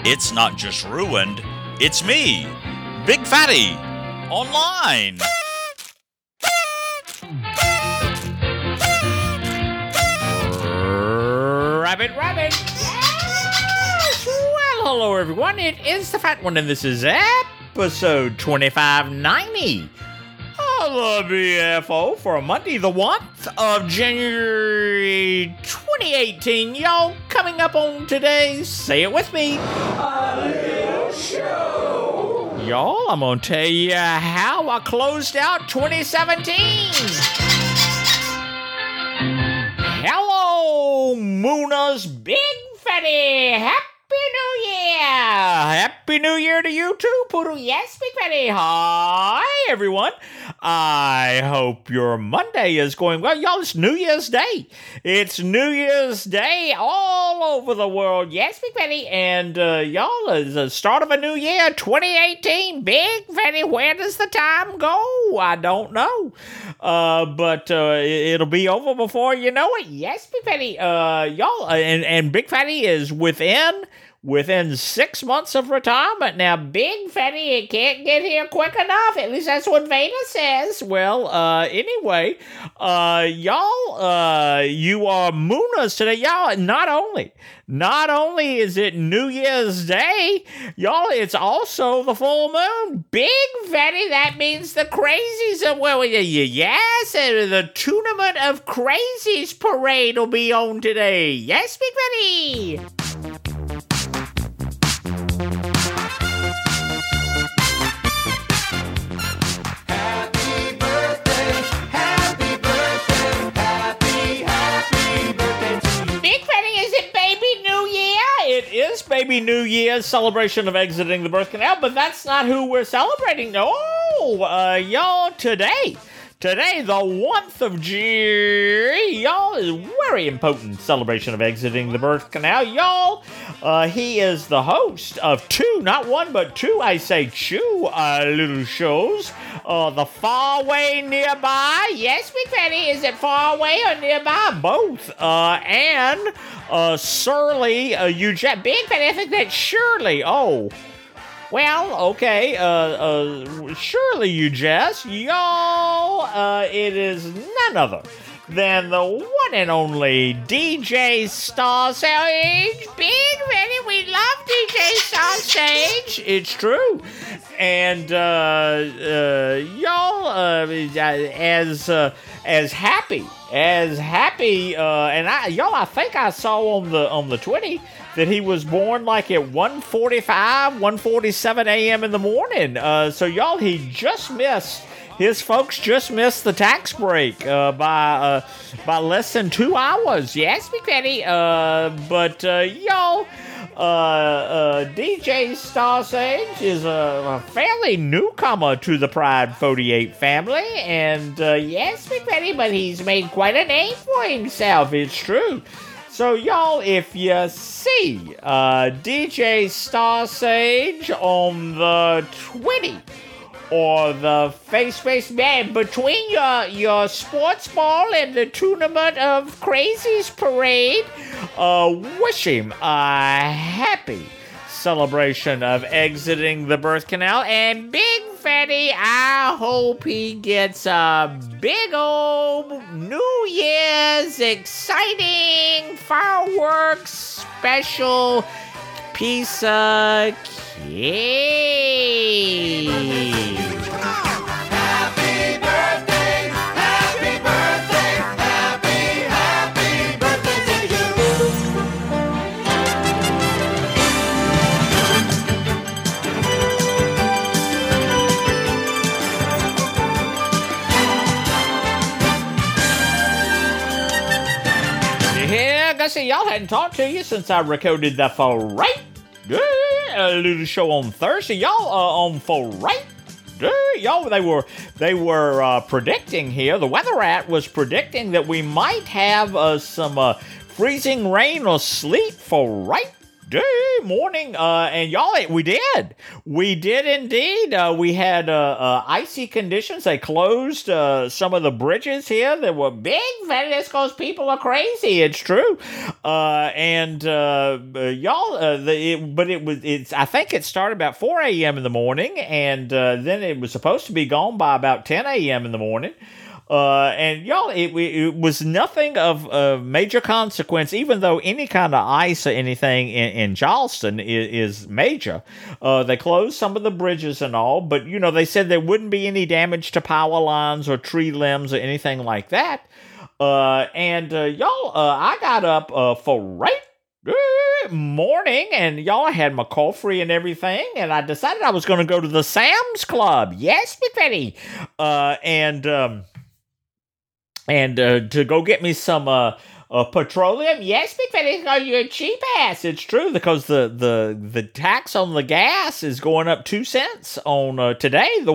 It's not just ruined, it's me, Big Fatty, online. Rabbit. Yes! Well, hello everyone. It is the Fat One, and this is episode 2590 of the BFO for Monday, the 1st of January 2018. Y'all, coming up on today's, say it with me, a little show. Y'all, I'm gonna tell you how I closed out 2017. Hello, Moona's Big Fatty. Happy New Year. Happy New Year to you too, Poodle. Yes, Big Fatty. Hi, everyone. I hope your Monday is going well. Y'all, it's New Year's Day. It's New Year's Day all over the world. Yes, Big Fatty. And y'all, it's the start of a new year, 2018. Big Fatty, where does the time go? I don't know. But it'll be over before you know it. Yes, Big Fatty. Y'all, and Big Fatty is within 6 months of retirement. Now, Big Fatty, it can't get here quick enough. At least that's what Veda says. Well, anyway, y'all, you are Moonas today. Y'all, not only is it New Year's Day, y'all, it's also the full moon. Big Fatty, that means the crazies are, well, yes, the Tournament of Crazies parade will be on today. Yes, Big Fatty. It is Baby New Year's celebration of exiting the birth canal, but that's not who we're celebrating. No, y'all, today, the 1st of January, y'all, is a very important celebration of exiting the birth canal. Y'all, he is the host of two, not one, but two, I say two, little shows. The Far Away Nearby. Yes, Big Fatty, is it far away or nearby? Both. And Surly, Big Fatty, I think that's Shirley. Oh. Well, okay, Shirley, y'all, it is none other than the one and only DJ Star Sage. Big Fatty, we love DJ Star Sage. It's true. And, y'all, as happy, and I think I saw on the 20 that he was born like at 1:47 a.m. in the morning. So y'all, his folks just missed the tax break by less than 2 hours. Yes, Big Fatty. But y'all, DJ Star Sage is a fairly newcomer to the Pride 48 family, and yes, Big Fatty, but he's made quite a name for himself. It's true. So, y'all, if you see DJ Star Sage on the 20 or the face man between your sports ball and the Tournament of Crazies parade, wish him a happy celebration of exiting the birth canal. And Big Fatty, I hope he gets a big old New Year's exciting fireworks special piece of cake. Happy birthday, happy birthday, happy birthday to you. Yeah, Gussie, y'all hadn't talked to you since I recorded the right. A little show on Thursday, y'all. On for right, y'all. They were predicting here. The Weather Rat was predicting that we might have some freezing rain or sleet for right Morning, and y'all, we did indeed. We had icy conditions. They closed some of the bridges here. There were big vendors because people are crazy. It's true, and y'all, I think it started about 4 a.m. in the morning, and then it was supposed to be gone by about 10 a.m. in the morning. And y'all, it was nothing of major consequence, even though any kind of ice or anything in Charleston is major. They closed some of the bridges and all, but, they said there wouldn't be any damage to power lines or tree limbs or anything like that. Y'all, I got up for morning, and y'all, I had my coffee and everything, and I decided I was going to go to the Sam's Club. Yes, McFetty. And to go get me some petroleum. Yes, McFetty, because you're a cheap ass. It's true, because the tax on the gas is going up 2 cents on today, the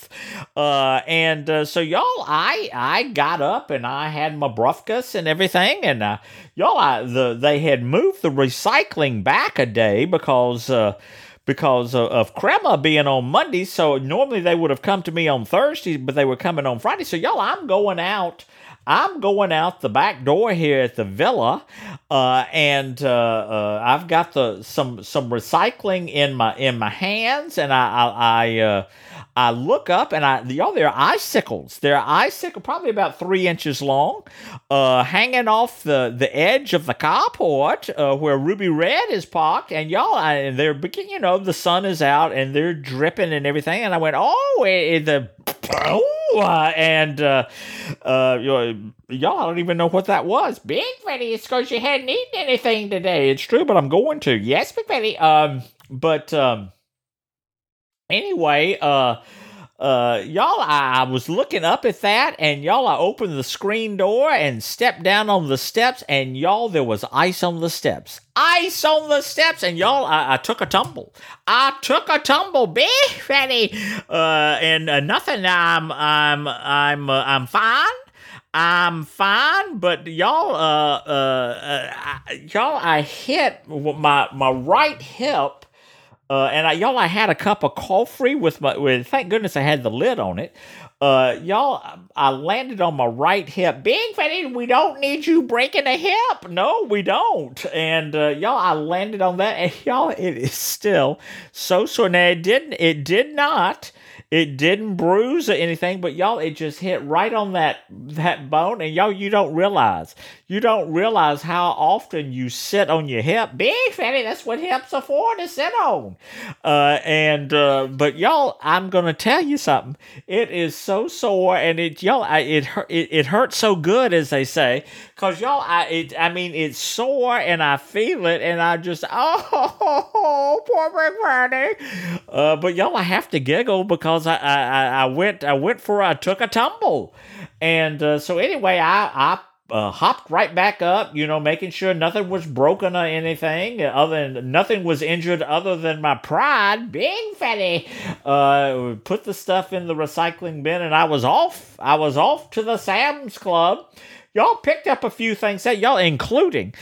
1st. So y'all, I got up and I had my breakfast and everything, and y'all, they had moved the recycling back a day because of Crema being on Monday. So normally they would have come to me on Thursday, but they were coming on Friday. So y'all, I'm going out the back door here at the villa, and I've got some recycling in my hands, and I look up, and there are icicles. There are icicles probably about 3 inches long, hanging off the edge of the carport where Ruby Red is parked, and y'all, they're beginning. The sun is out, and they're dripping and everything, and I went, y'all, I don't even know what that was. Big Freddy, it's because you hadn't eaten anything today. It's true, but I'm going to. Yes, Big Freddy. Anyway, y'all, I was looking up at that, and y'all, I opened the screen door and stepped down on the steps, and y'all, there was ice on the steps. Ice on the steps, and y'all, I took a tumble. Big Fatty, and nothing. I'm fine. I'm fine, but y'all, I hit my right hip. I had a cup of coffee thank goodness I had the lid on it. Y'all, I landed on my right hip. Big Fatty, we don't need you breaking a hip. No, we don't. And, y'all, I landed on that, and y'all, it is still so sore. Now, it didn't bruise or anything, but y'all, it just hit right on that bone, and y'all, you don't realize how often you sit on your hip. Big Fatty, that's what hips are for, to sit on. But y'all, I'm gonna tell you something. It is so sore, and it hurts so good, as they say, cause y'all, it's sore, and I feel it, and I just, poor Big Fatty. But y'all, I have to giggle because I took a tumble, and so anyway, I hopped right back up, making sure nothing was broken or anything, nothing was injured other than my pride. Big Fatty, put the stuff in the recycling bin, and I was off to the Sam's Club. Y'all picked up a few things that y'all, including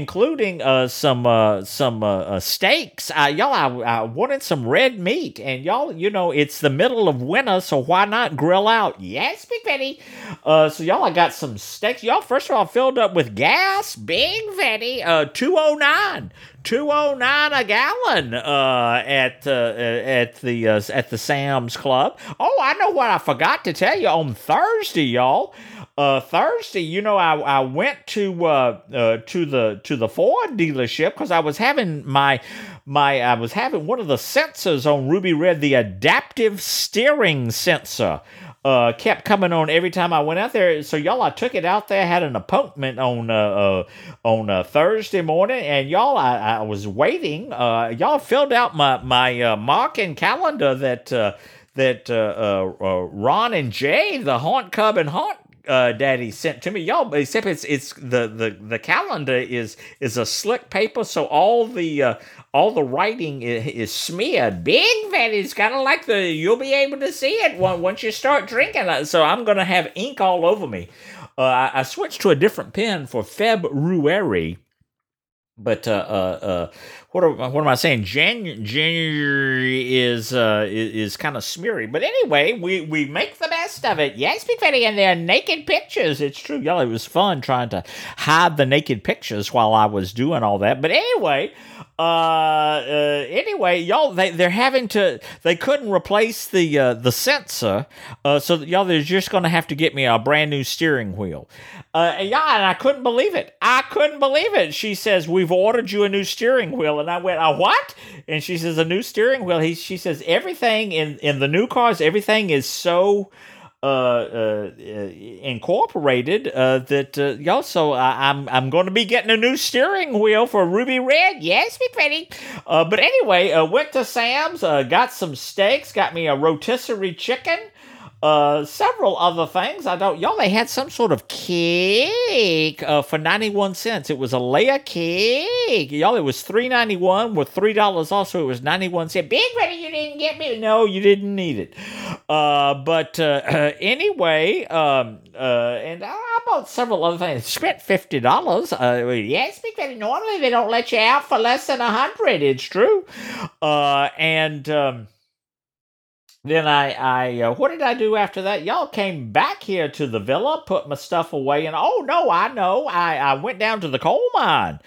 some steaks. I wanted some red meat, and y'all, it's the middle of winter, so why not grill out? Yes, Big Fatty. So y'all, I got some steaks. Y'all, first of all, filled up with gas. Big Fatty, $2.09 a gallon at the Sam's Club. Oh, I know what I forgot to tell you on Thursday, y'all. Thursday, I went to the Ford dealership because I was having one of the sensors on Ruby Red, the adaptive steering sensor. Kept coming on every time I went out there. So y'all, I took it out there, had an appointment on Thursday morning, and y'all, I was waiting. Y'all filled out my marking calendar that Ron and Jay, the Haunt Cub and Haunt Daddy, sent to me. Y'all, except it's the calendar is a slick paper, so all the writing is smeared. Big Fatty's kind of like you'll be able to see it once you start drinking. So I'm gonna have ink all over me. I switched to a different pen for February. But what am I saying? January is kind of smeary, but anyway, we make the best of it. Yes, Big Fatty, and they're naked pictures. It's true, y'all. It was fun trying to hide the naked pictures while I was doing all that. But anyway, y'all, they're having to. They couldn't replace the sensor, so y'all, they're just gonna have to get me a brand new steering wheel. And I couldn't believe it. She says, "We've ordered you a new steering wheel," and I went, "What?" And she says, "A new steering wheel." She says, "Everything in the new cars, everything is so incorporated that y'all. So I'm going to be getting a new steering wheel for Ruby Red." Yes, Big Fatty. But anyway, went to Sam's, got some steaks, got me a rotisserie chicken. Several other things. They had some sort of cake for 91 cents. It was a layer cake. Y'all, it was $3.91 with $3 off, so it was 91 cents. Big Fatty, you didn't get me. No, you didn't need it. But anyway, and I bought several other things. Spent $50. Yes, Big Fatty, normally they don't let you out for less than $100. It's true. Then I what did I do after that? Y'all came back here to the villa, put my stuff away, and oh no, I know. I went down to the coal mine.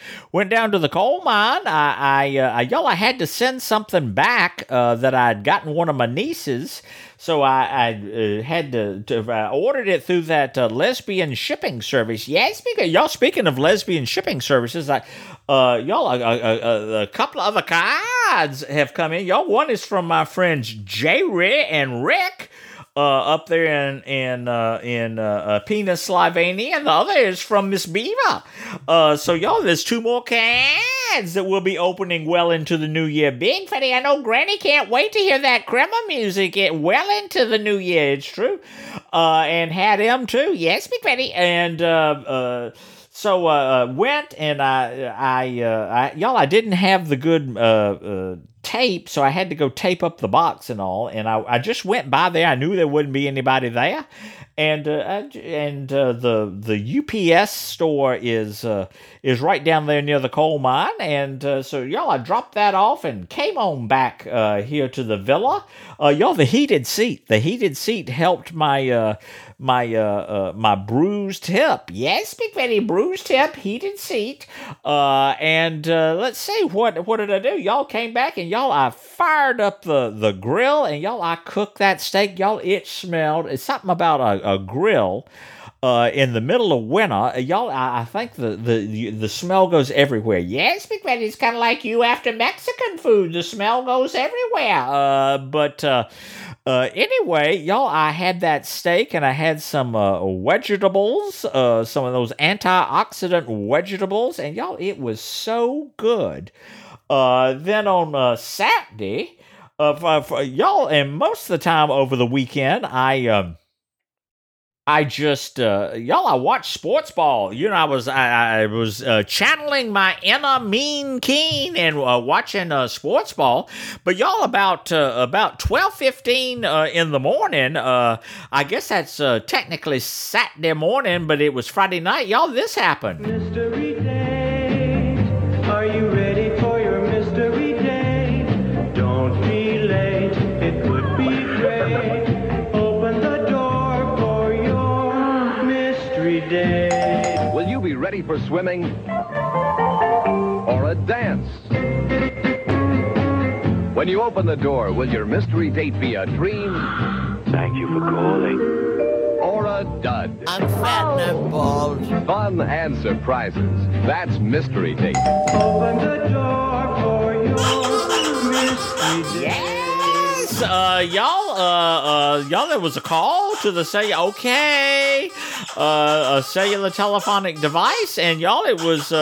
I had to send something back that I'd gotten one of my nieces. So I had to ordered it through that lesbian shipping service. Yes, y'all. Speaking of lesbian shipping services, a couple of other cards have come in. Y'all, one is from my friends J-Ray and Rick up there in Pennsylvania, and the other is from Miss Beaver. So y'all, there's two more cards that will be opening well into the new year. Big Fatty, I know Granny can't wait to hear that Crema music well into the new year. It's true. And had him too. Yes, Big Fatty. And so went, and I didn't have the good tape, so I had to go tape up the box and all. And I just went by there. I knew there wouldn't be anybody there. And the UPS store is right down there near the coal mine, and so y'all, I dropped that off and came on back here to the villa. Y'all, the heated seat helped my my bruised hip. Yes, Big Fatty, bruised hip, heated seat. And let's see, what did I do? Y'all came back, and y'all, I fired up the grill, and y'all, I cooked that steak. Y'all, it smelled. It's something about a grill in the middle of winter. Y'all, I think the smell goes everywhere. Yes, Big Fatty, it's kind of like you after Mexican food. The smell goes everywhere. But anyway, y'all, I had that steak, and I had some vegetables, some of those antioxidant vegetables, and y'all, it was so good. Then on Saturday, for y'all, and most of the time over the weekend, I just I watched sports ball. You know, I was channeling my inner Mean Keen and watching sports ball. But y'all, about 12:15 in the morning, I guess that's technically Saturday morning, but it was Friday night. Y'all, this happened. Mystery date, are you ready for your mystery date? Don't be late, it would be great. Open the door for your mystery date. Will you be ready for swimming or a dance? When you open the door, will your mystery date be a dream? Thank you for calling. Or a dud? I'm fat and I'm bald. Fun and surprises. That's Mystery Date. Open the door for your mystery date. Yes, y'all, there was a call to the a cellular telephonic device, and y'all, it was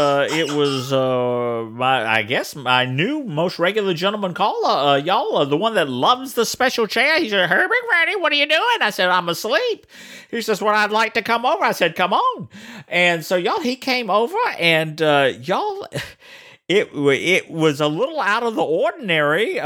my new most regular gentleman caller, y'all, the one that loves the special chair. He said, "Hey, Big Fatty, what are you doing?" I said, "I'm asleep." He says, "Well, I'd like to come over." I said, "Come on." And so y'all, he came over, and y'all, it was a little out of the ordinary,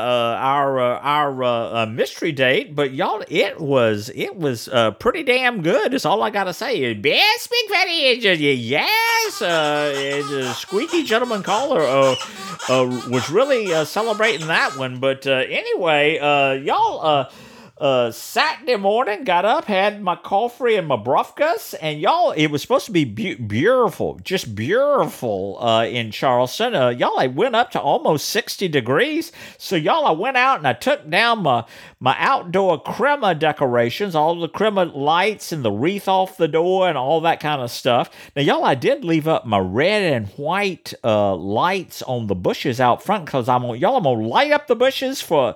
our mystery date, but y'all, it was pretty damn good. Is all I gotta say. Yes, Big Fatty, yes, Squeaky Gentleman Caller was really celebrating that one. But anyway, y'all. Saturday morning, got up, had my coffee and my brufkas, and y'all, it was supposed to be beautiful, just beautiful in Charleston. Y'all, I went up to almost 60 degrees, so y'all, I went out and I took down my outdoor crema decorations, all the crema lights and the wreath off the door and all that kind of stuff. Now, y'all, I did leave up my red and white lights on the bushes out front, because I'm gonna light up the bushes for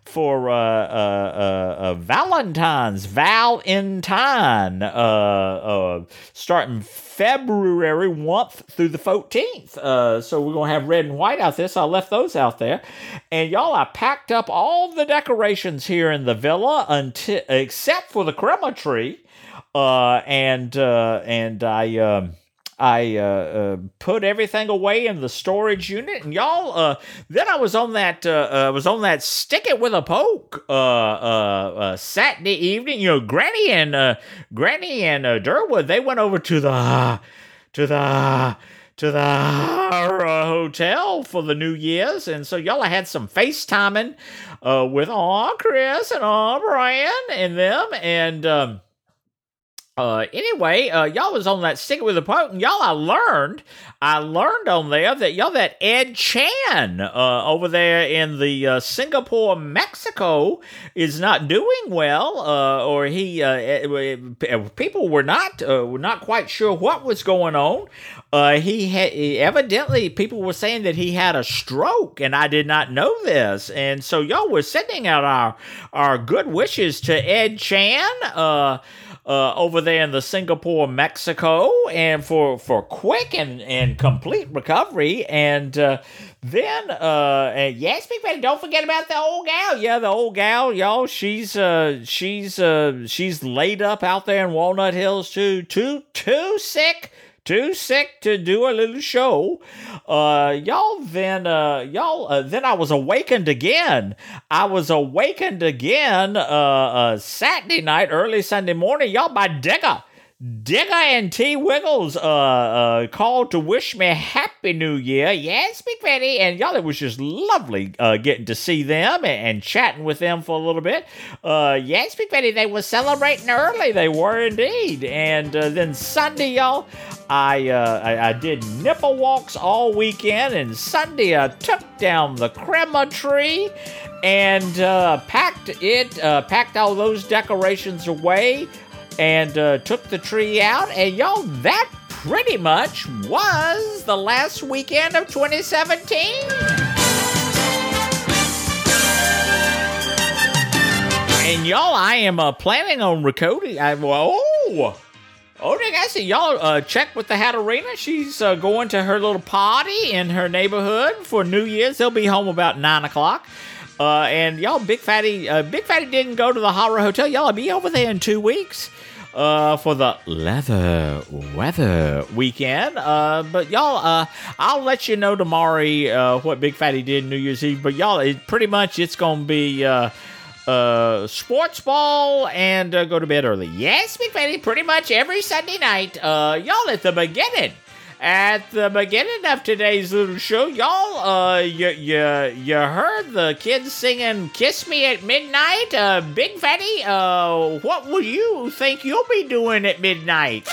Valentine's, starting February 1st through the 14th. So we're going to have red and white out there, so I left those out there. And y'all, I packed up all the decorations here in the villa except for the crema tree. And I put everything away in the storage unit, and y'all, then I was on that stick it with a poke Saturday evening. You know, Granny and Durwood, they went over to the hotel for the New Year's, and so y'all, I had some FaceTiming with Chris and Brian and them, and anyway, y'all was on that stick with a poke, and y'all, I learned on there that y'all, that Ed Chan over there in the Singapore, Mexico, is not doing well, or people were not quite sure what was going on. Evidently, people were saying that he had a stroke, and I did not know this. And so y'all were sending out our good wishes to Ed Chan, over there in the Singapore, Mexico, and for quick and complete recovery. And then, yes, Big Fatty, don't forget about the old gal. Yeah, the old gal, y'all, she's laid up out there in Walnut Hills too, too sick to do a little show. Then I was awakened again. Saturday night, early Sunday morning, y'all, by Digger and T. Wiggles called to wish me Happy New Year. Yes, Big Fatty. And y'all, it was just lovely getting to see them and chatting with them for a little bit. Yes, Big Fatty, they were celebrating early. They were indeed. And then Sunday, y'all, I did nipple walks all weekend, and Sunday I took down the crema tree and packed all those decorations away, and took the tree out, and y'all, that pretty much was the last weekend of 2017. And y'all, I am planning on recording. I see y'all check with the Hatterina. She's going to her little party in her neighborhood for New Year's. They'll be home about 9 o'clock. And y'all, Big Fatty didn't go to the Horror Hotel. Y'all, I'll be over there in 2 weeks for the leather weather weekend. But y'all, I'll let you know tomorrow what Big Fatty did New Year's Eve. But y'all, it's going to be sports ball and go to bed early. Yes, Big Fatty, pretty much every Sunday night. Y'all, at the beginning of today's little show, y'all, you heard the kids singing "Kiss Me at Midnight." Big Fatty, what will you think you'll be doing at midnight?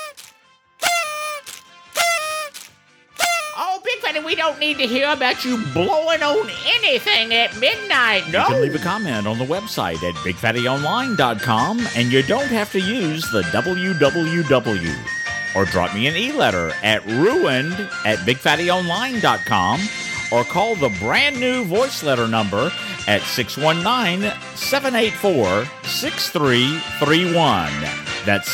Oh, Big Fatty, we don't need to hear about you blowing on anything at midnight, no. You can leave a comment on the website at BigFattyOnline.com, and you don't have to use the www. Or drop me an e-letter at ruined@BigFattyOnline.com, or call the brand new voice letter number at 619-784-6331. That's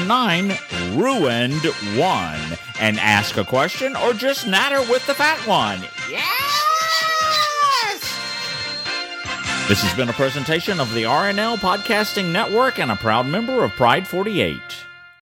619-RUINED-1. And ask a question or just natter with the fat one. Yes! This has been a presentation of the RNL Podcasting Network and a proud member of Pride 48.